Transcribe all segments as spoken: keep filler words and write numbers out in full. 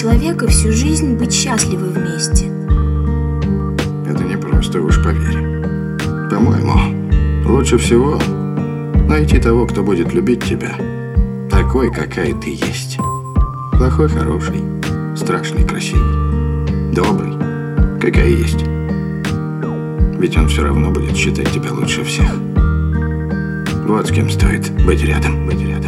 человека всю жизнь быть счастливы вместе? Это непросто, уж поверь. По-моему, лучше всего найти того, кто будет любить тебя такой, какая ты есть. Плохой, хороший, страшный, красивый, добрый, какая есть. Ведь он все равно будет считать тебя лучше всех. Вот с кем стоит быть рядом, быть рядом.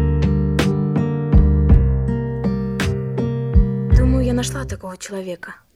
Думаю, я нашла такого человека.